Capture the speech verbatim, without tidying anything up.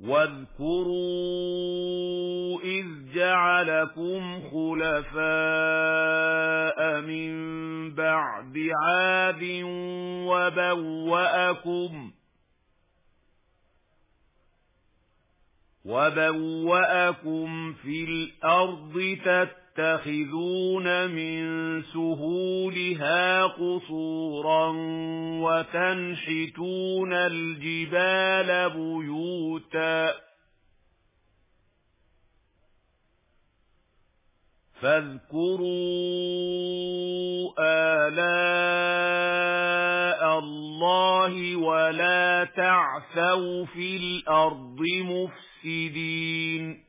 واذكروا إذ جعلكم خلفاء من بعد عاد وبوأكم وبوأكم في الأرض تتخذون من سهولها قصورا وتنحتون الجبال بيوتا فاذكروا آلاء الله ولا تعثوا في الأرض مفسدين